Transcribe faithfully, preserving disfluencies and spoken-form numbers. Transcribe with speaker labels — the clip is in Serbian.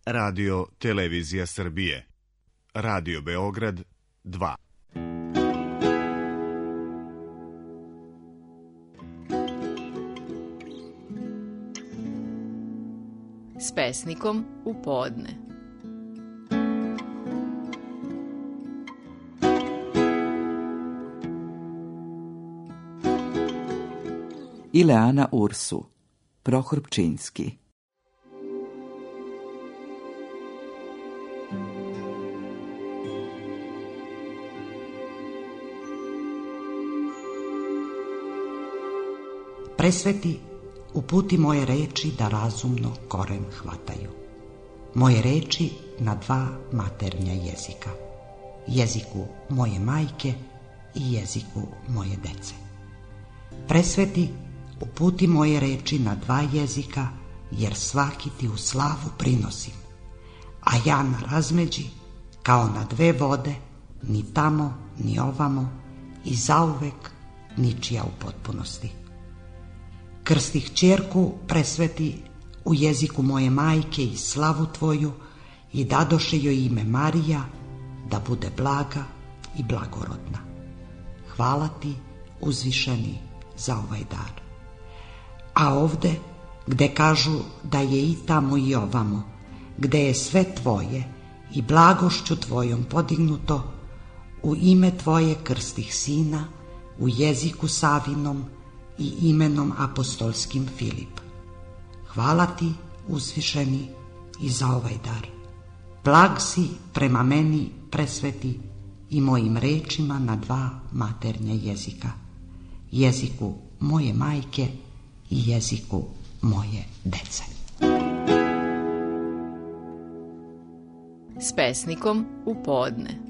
Speaker 1: Radio Televizija Srbije. Radio Beograd dva.
Speaker 2: S pesnikom u podne.
Speaker 3: Ileana Ursu, Prohor Pčinjski.
Speaker 4: Presveti, uputi moje reči da razumno koren hvataju. Moje reči na dva maternja jezika. Jeziku moje majke i jeziku moje dece. Presveti, uputi moje reči na dva jezika, jer svaki ti u slavu prinosim. A ja na razmeđi, kao na dve vode, ni tamo, ni ovamo, i zauvek ničija u potpunosti. Krstih ćerku presveti u jeziku moje majke i slavu tvoju i dadoše joj ime Marija, da bude blaga i blagorodna. Hvala ti, uzvišeni, za ovaj dar. A ovde, gde kažu da je i tamo i ovamo, gde je sve tvoje i blagošću tvojom podignuto, u ime tvoje krstih sina, u jeziku Savinom i imenom apostolskim Filip. Hvala ti, uzvišeni, i za ovaj dar. Blag si prema meni, presveti, i mojim rečima na dva maternja jezika. Jeziku moje majke i jeziku moje dece.
Speaker 2: S pesnikom u podne.